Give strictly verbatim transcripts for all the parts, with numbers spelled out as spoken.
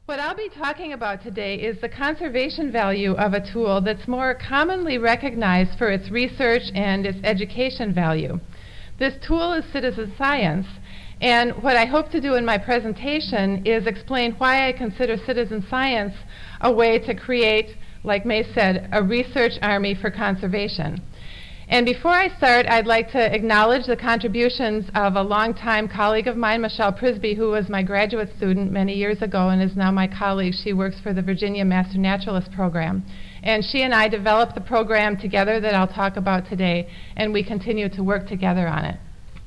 What I'll be talking about today is the conservation value of a tool that's more commonly recognized for its research and its education value. This tool is citizen science, and what I hope to do in my presentation is explain why I consider citizen science a way to create, like May said, a research army for conservation. And before I start, I'd like to acknowledge the contributions of a longtime colleague of mine, Michelle Prisby, who was my graduate student many years ago and is now my colleague. She works for the Virginia Master Naturalist Program. And she and I developed the program together that I'll talk about today, and we continue to work together on it.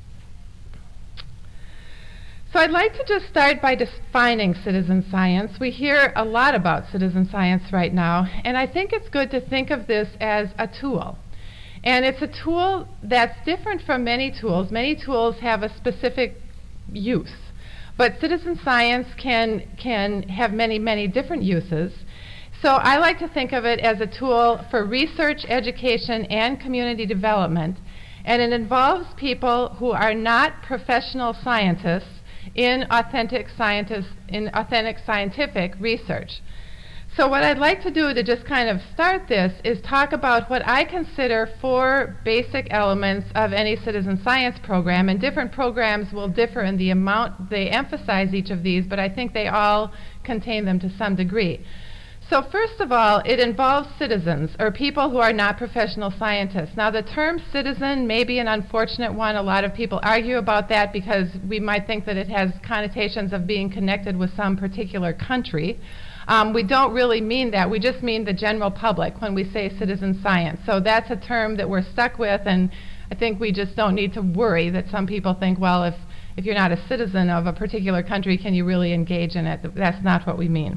So I'd like to just start by defining citizen science. We hear a lot about citizen science right now, and I think it's good to think of this as a tool. And it's a tool that's different from many tools. Many tools have a specific use, but citizen science can, can have many, many different uses. So I like to think of it as a tool for research, education, and community development. And it involves people who are not professional scientists in authentic scientists, in authentic scientific research. So what I'd like to do to just kind of start this is talk about what I consider four basic elements of any citizen science program, and different programs will differ in the amount they emphasize each of these, but I think they all contain them to some degree. So first of all, it involves citizens, or people who are not professional scientists. Now the term citizen may be an unfortunate one. A lot of people argue about that because we might think that it has connotations of being connected with some particular country. Um, we don't really mean that. We just mean the general public when we say citizen science. So that's a term that we're stuck with, and I think we just don't need to worry that some people think, well, if, if you're not a citizen of a particular country, can you really engage in it? That's not what we mean.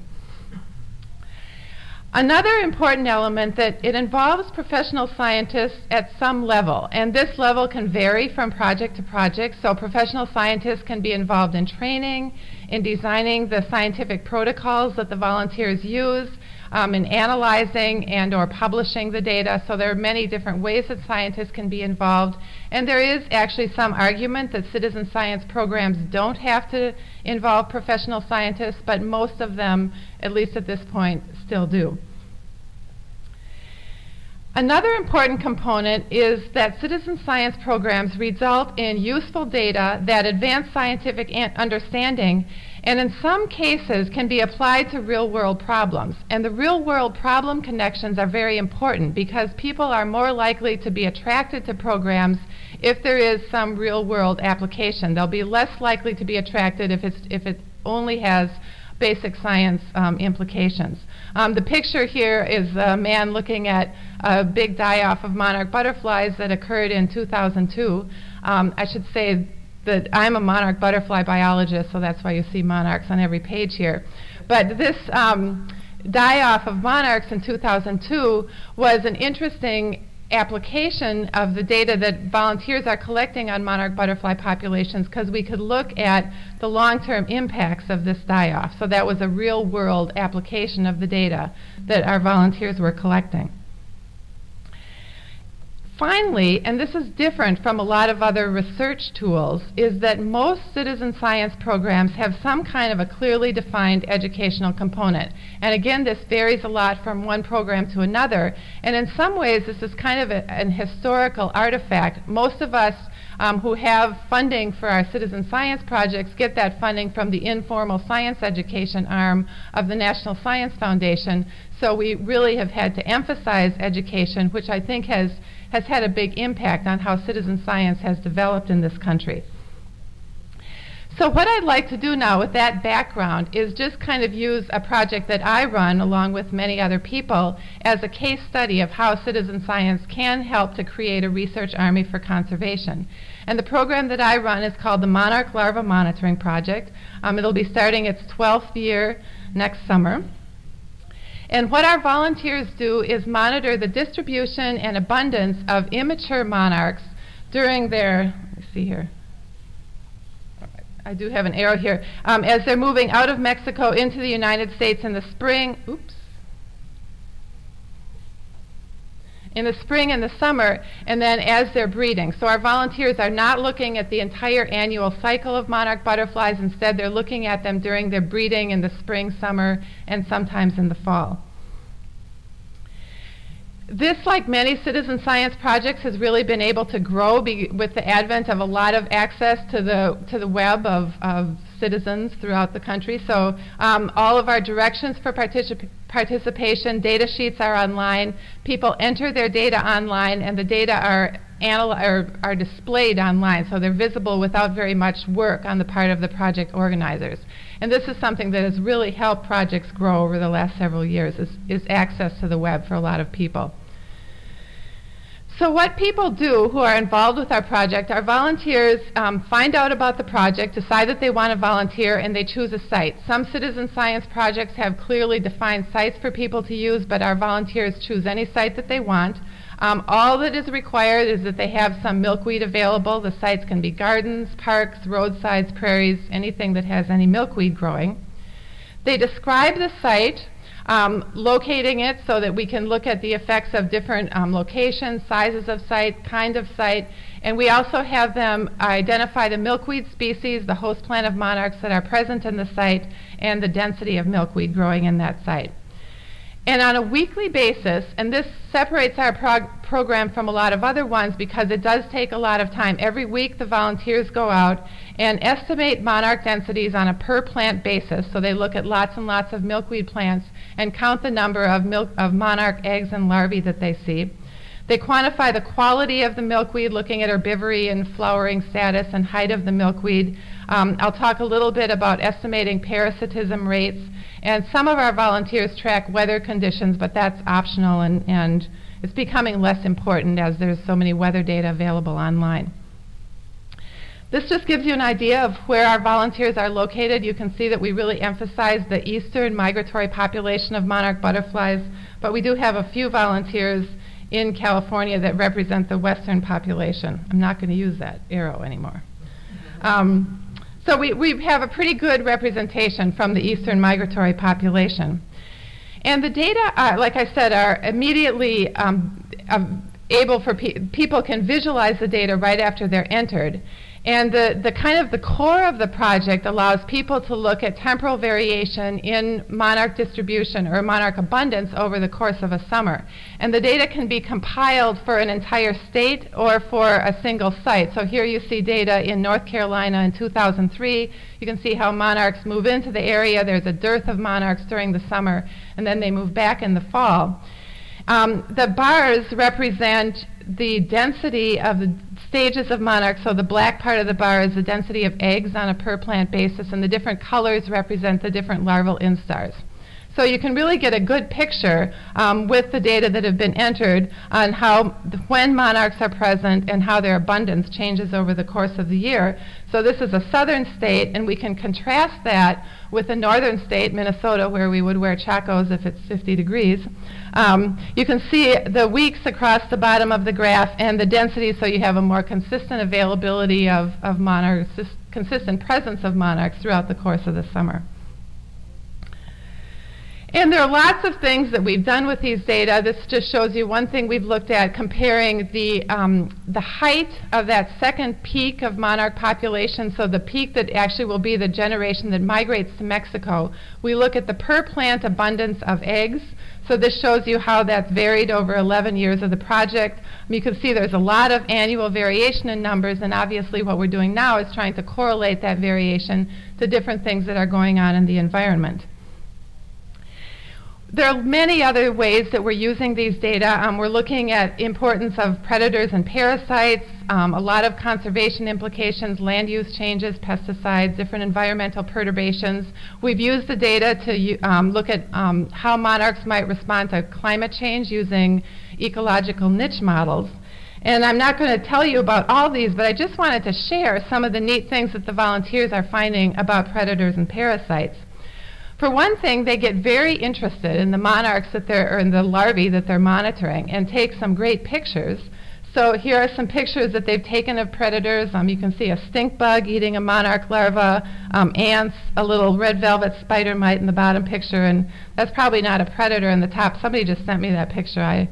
Another important element that it involves professional scientists at some level, and this level can vary from project to project. So professional scientists can be involved in training, in designing the scientific protocols that the volunteers use, um, in analyzing and or publishing the data. So there are many different ways that scientists can be involved, and there is actually some argument that citizen science programs don't have to involve professional scientists, but most of them, at least at this point, still do. Another important component is that citizen science programs result in useful data that advance scientific understanding, and in some cases can be applied to real-world problems. And the real-world problem connections are very important because people are more likely to be attracted to programs if there is some real-world application. They'll be less likely to be attracted if, it's, if it only has basic science um, implications. Um, the picture here is a man looking at a big die-off of monarch butterflies that occurred in two thousand two. Um, I should say that I'm a monarch butterfly biologist, so that's why you see monarchs on every page here. But this um, die-off of monarchs in two thousand two was an interesting application of the data that volunteers are collecting on monarch butterfly populations, because we could look at the long-term impacts of this die-off. So that was a real-world application of the data that our volunteers were collecting. Finally, and this is different from a lot of other research tools, is that most citizen science programs have some kind of a clearly defined educational component. And again, this varies a lot from one program to another. And in some ways, this is kind of a, an historical artifact. Most of us um, who have funding for our citizen science projects get that funding from the informal science education arm of the National Science Foundation. So we really have had to emphasize education, which I think has has had a big impact on how citizen science has developed in this country. So what I'd like to do now with that background is just kind of use a project that I run along with many other people as a case study of how citizen science can help to create a research army for conservation. And the program that I run is called the Monarch Larva Monitoring Project. Um, it'll be starting its twelfth year next summer. And what our volunteers do is monitor the distribution and abundance of immature monarchs during their, let me see here, I do have an arrow here, um, as they're moving out of Mexico into the United States in the spring, oops, in the spring and the summer, and then as they're breeding. So our volunteers are not looking at the entire annual cycle of monarch butterflies. Instead, they're looking at them during their breeding in the spring, summer, and sometimes in the fall. This, like many citizen science projects, has really been able to grow be with the advent of a lot of access to the to the web of, of citizens throughout the country. So um, all of our directions for particip participation, data sheets are online. People enter their data online, and the data are, are, are displayed online, so they're visible without very much work on the part of the project organizers. And this is something that has really helped projects grow over the last several years, is, is access to the web for a lot of people. So what people do who are involved with our project, our volunteers um, find out about the project, decide that they want to volunteer, and they choose a site. Some citizen science projects have clearly defined sites for people to use, but our volunteers choose any site that they want. Um, all that is required is that they have some milkweed available. The sites can be gardens, parks, roadsides, prairies, anything that has any milkweed growing. They describe the site, Um, locating it so that we can look at the effects of different um, locations, sizes of site, kind of site, and we also have them identify the milkweed species, the host plant of monarchs that are present in the site, and the density of milkweed growing in that site. And on a weekly basis, and this separates our prog program from a lot of other ones because it does take a lot of time. Every week the volunteers go out and estimate monarch densities on a per plant basis. So they look at lots and lots of milkweed plants and count the number of, milk, of monarch eggs and larvae that they see. They quantify the quality of the milkweed, looking at herbivory and flowering status and height of the milkweed. Um, I'll talk a little bit about estimating parasitism rates. And some of our volunteers track weather conditions, but that's optional, and, and it's becoming less important as there's so many weather data available online. This just gives you an idea of where our volunteers are located. You can see that we really emphasize the eastern migratory population of monarch butterflies, but we do have a few volunteers in California that represent the western population. I'm not going to use that arrow anymore. Um, so we, we have a pretty good representation from the eastern migratory population. And the data, are, like I said, are immediately um, um, able for pe people can visualize the data right after they're entered. And the, the kind of the core of the project allows people to look at temporal variation in monarch distribution or monarch abundance over the course of a summer. And the data can be compiled for an entire state or for a single site. So here you see data in North Carolina in two thousand three. You can see how monarchs move into the area. There's a dearth of monarchs during the summer, and then they move back in the fall. Um, the bars represent the density of the stages of monarchs. So the black part of the bar is the density of eggs on a per plant basis, and the different colors represent the different larval instars. So you can really get a good picture um, with the data that have been entered on how, when monarchs are present and how their abundance changes over the course of the year. So this is a southern state, and we can contrast that with a northern state, Minnesota, where we would wear chacos if it's fifty degrees. Um, you can see the weeks across the bottom of the graph and the density, so you have a more consistent availability of, of monarchs, consistent presence of monarchs throughout the course of the summer. And there are lots of things that we've done with these data. This just shows you one thing we've looked at, comparing the, um, the height of that second peak of monarch population, so the peak that actually will be the generation that migrates to Mexico. We look at the per plant abundance of eggs. So this shows you how that's varied over eleven years of the project. You can see there's a lot of annual variation in numbers, and obviously what we're doing now is trying to correlate that variation to different things that are going on in the environment. There are many other ways that we're using these data. Um, we're looking at importance of predators and parasites, um, a lot of conservation implications, land use changes, pesticides, different environmental perturbations. We've used the data to um, look at um, how monarchs might respond to climate change using ecological niche models. And I'm not going to tell you about all these, but I just wanted to share some of the neat things that the volunteers are finding about predators and parasites. For one thing, they get very interested in the monarchs that they're, or in the larvae that they're monitoring, and take some great pictures. So here are some pictures that they've taken of predators. Um, you can see a stink bug eating a monarch larva, um, ants, a little red velvet spider mite in the bottom picture, and that's probably not a predator in the top. Somebody just sent me that picture. I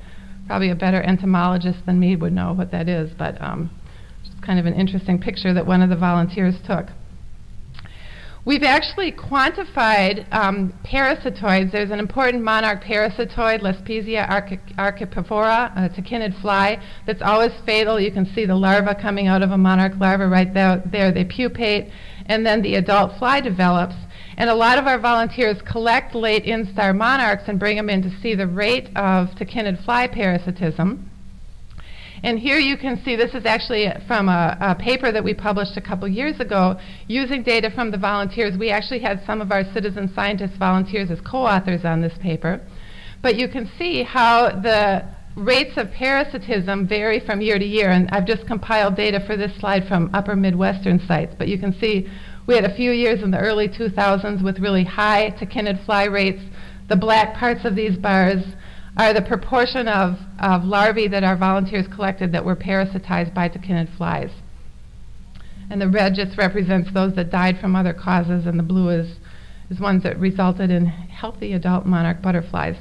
Probably a better entomologist than me would know what that is, but um, it's kind of an interesting picture that one of the volunteers took. We've actually quantified um, parasitoids. There's an important monarch parasitoid, Lespesia archipophora, a tachinid fly, that's always fatal. You can see the larva coming out of a monarch larva right there. there. They pupate, and then the adult fly develops. And a lot of our volunteers collect late instar monarchs and bring them in to see the rate of tachinid fly parasitism. And here you can see, this is actually from a, a paper that we published a couple years ago using data from the volunteers. We actually had some of our citizen scientist volunteers as co-authors on this paper. But you can see how the rates of parasitism vary from year to year. And I've just compiled data for this slide from upper Midwestern sites. But you can see we had a few years in the early two thousands with really high tachinid fly rates. The black parts of these bars are the proportion of, of larvae that our volunteers collected that were parasitized by tachinid flies. And the red just represents those that died from other causes, and the blue is, is ones that resulted in healthy adult monarch butterflies.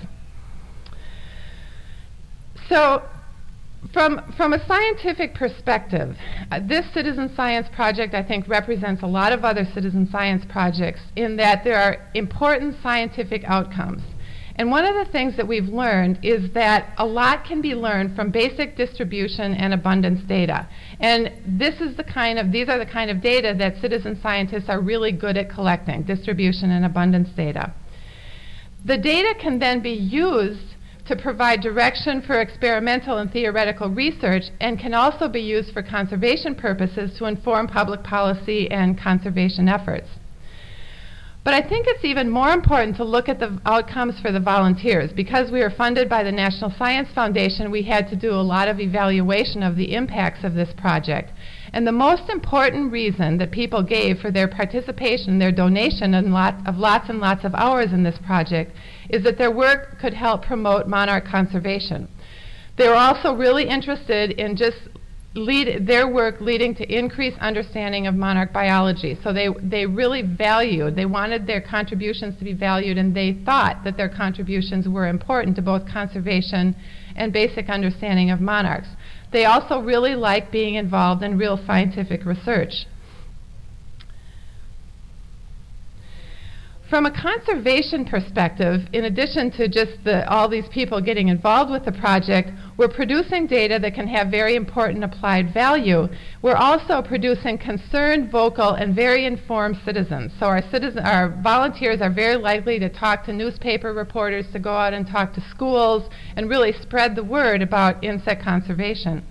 So from, from a scientific perspective, uh, this citizen science project, I think, represents a lot of other citizen science projects in that there are important scientific outcomes. And one of the things that we've learned is that a lot can be learned from basic distribution and abundance data. And this is the kind of, these are the kind of data that citizen scientists are really good at collecting, distribution and abundance data. The data can then be used to provide direction for experimental and theoretical research, and can also be used for conservation purposes to inform public policy and conservation efforts. But I think it's even more important to look at the outcomes for the volunteers. Because we are funded by the National Science Foundation, we had to do a lot of evaluation of the impacts of this project. And the most important reason that people gave for their participation, their donation in lot of lots and lots of hours in this project, is that their work could help promote monarch conservation. They were also really interested in just lead their work leading to increased understanding of monarch biology. So they, they really valued, they wanted their contributions to be valued, and they thought that their contributions were important to both conservation and basic understanding of monarchs. They also really liked being involved in real scientific research. From a conservation perspective, in addition to just the, all these people getting involved with the project, we're producing data that can have very important applied value. We're also producing concerned, vocal, and very informed citizens. So our, citizen, our volunteers are very likely to talk to newspaper reporters, to go out and talk to schools, and really spread the word about insect conservation.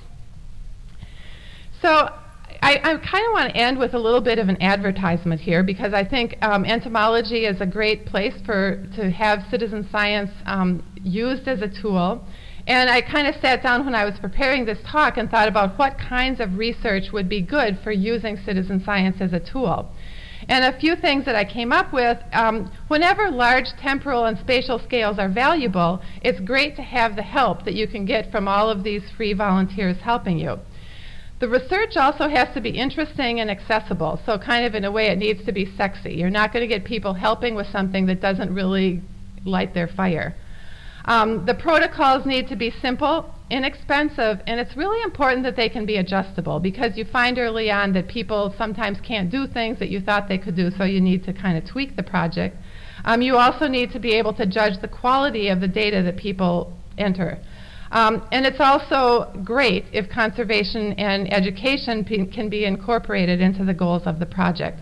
So I, I kind of want to end with a little bit of an advertisement here, because I think um, entomology is a great place for to have citizen science um, used as a tool. And I kind of sat down when I was preparing this talk and thought about what kinds of research would be good for using citizen science as a tool. And a few things that I came up with, um, whenever large temporal and spatial scales are valuable, it's great to have the help that you can get from all of these free volunteers helping you. The research also has to be interesting and accessible, so kind of in a way it needs to be sexy. You're not going to get people helping with something that doesn't really light their fire. Um, the protocols need to be simple, inexpensive, and it's really important that they can be adjustable, because you find early on that people sometimes can't do things that you thought they could do, so you need to kind of tweak the project. Um, you also need to be able to judge the quality of the data that people enter. Um, and it's also great if conservation and education p can be incorporated into the goals of the project.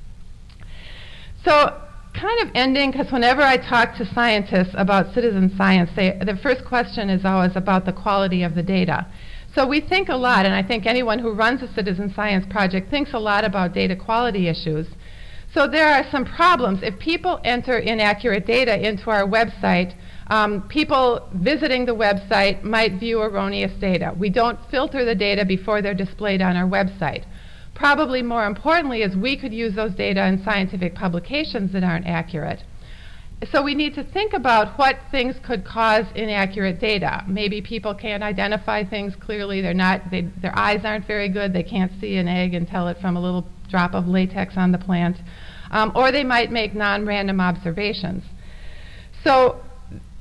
So kind of ending, because whenever I talk to scientists about citizen science, they, the first question is always about the quality of the data. So we think a lot, and I think anyone who runs a citizen science project thinks a lot about data quality issues. So there are some problems. If people enter inaccurate data into our website, Um, people visiting the website might view erroneous data. We don't filter the data before they're displayed on our website. Probably more importantly is we could use those data in scientific publications that aren't accurate. So we need to think about what things could cause inaccurate data. Maybe people can't identify things clearly. They're not, they, their eyes aren't very good. They can't see an egg and tell it from a little drop of latex on the plant. Um, or they might make non-random observations. So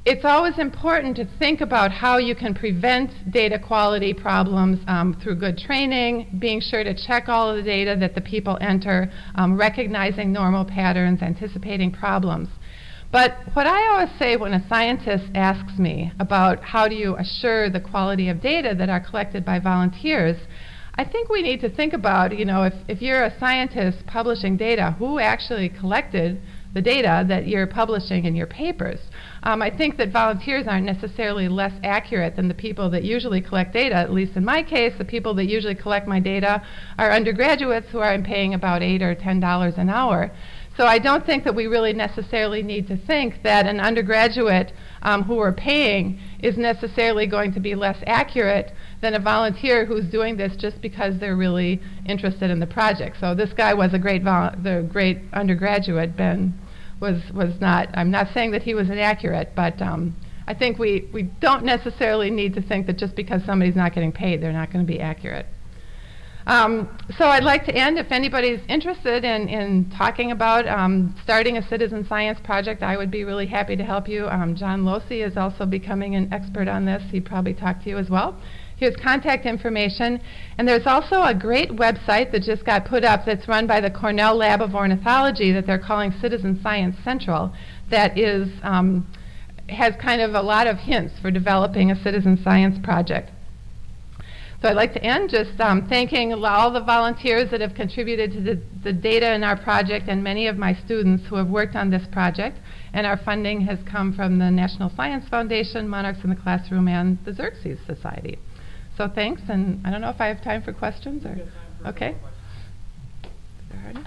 it's always important to think about how you can prevent data quality problems um, through good training, being sure to check all of the data that the people enter, um, recognizing normal patterns, anticipating problems. But what I always say when a scientist asks me about how do you assure the quality of data that are collected by volunteers, I think we need to think about, you know, if, if you're a scientist publishing data, who actually collected the data that you're publishing in your papers? Um, I think that volunteers aren't necessarily less accurate than the people that usually collect data. At least in my case, the people that usually collect my data are undergraduates who I'm paying about eight or ten dollars an hour. So I don't think that we really necessarily need to think that an undergraduate um, who we're paying is necessarily going to be less accurate than a volunteer who's doing this just because they're really interested in the project. So this guy was a great vol the great undergraduate. Ben was was not. I'm not saying that he was inaccurate, but um, I think we we don't necessarily need to think that just because somebody's not getting paid, they're not going to be accurate. Um, so I'd like to end. If anybody's interested in, in talking about um, starting a citizen science project, I would be really happy to help you. Um, John Losey is also becoming an expert on this. He'd probably talk to you as well. Here's contact information. And there's also a great website that just got put up that's run by the Cornell Lab of Ornithology that they're calling Citizen Science Central that is, um, has kind of a lot of hints for developing a citizen science project. So I'd like to end just um, thanking all the volunteers that have contributed to the, the data in our project and many of my students who have worked on this project. And our funding has come from the National Science Foundation, Monarchs in the Classroom, and the Xerces Society. So thanks, and I don't know if I have time for questions. Or for okay. Questions.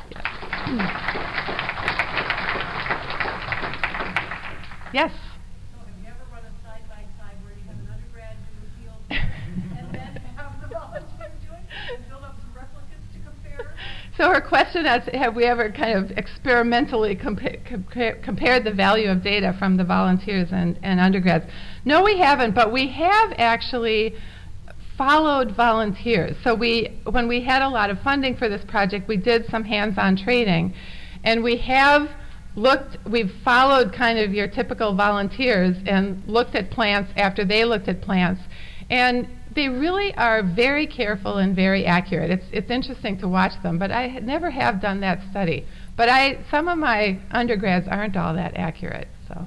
Yes. So her question is, have we ever kind of experimentally compa compa compared the value of data from the volunteers and, and undergrads? No, we haven't, but we have actually followed volunteers. So we, when we had a lot of funding for this project, we did some hands-on training, and we have looked, we've followed kind of your typical volunteers and looked at plants after they looked at plants. And they really are very careful and very accurate. It's, it's interesting to watch them, but I never have done that study. But I, some of my undergrads aren't all that accurate. So.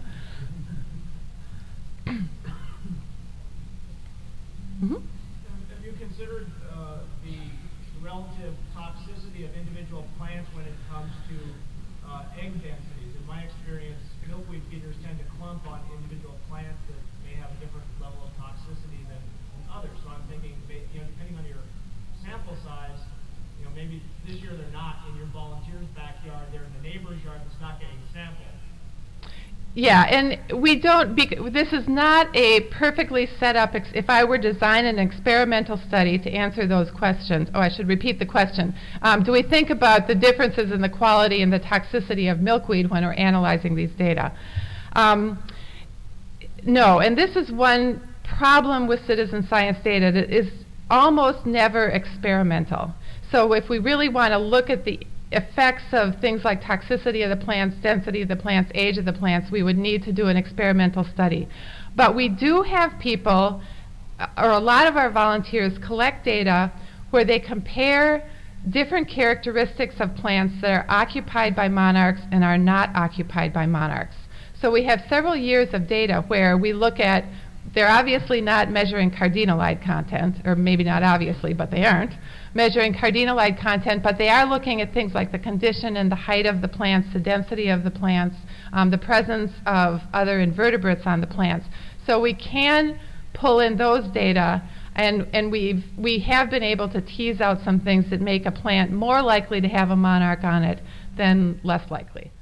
Mm-hmm. Have you considered uh, the relative toxicity of individual plants when it comes to uh, egg densities? In my experience, milkweed feeders tend to clump on individual plants that may have a different level of toxicity than others. So I'm thinking, you know, depending on your sample size, you know, maybe this year they're not in your volunteer's backyard, they're in the neighbor's yard that's not getting sampled. Yeah, and we don't, this is not a perfectly set up, ex if I were to design an experimental study to answer those questions, oh, I should repeat the question. Um, do we think about the differences in the quality and the toxicity of milkweed when we're analyzing these data? Um, no, and this is one problem with citizen science data that is almost never experimental. So if we really want to look at the effects of things like toxicity of the plants, density of the plants, age of the plants, we would need to do an experimental study. But we do have people, or a lot of our volunteers collect data where they compare different characteristics of plants that are occupied by monarchs and are not occupied by monarchs. So we have several years of data where we look at, they're obviously not measuring cardinalide content, or maybe not obviously, but they aren't measuring cardinalide content, but they are looking at things like the condition and the height of the plants, the density of the plants, um, the presence of other invertebrates on the plants. So we can pull in those data, and, and we've, we have been able to tease out some things that make a plant more likely to have a monarch on it than less likely.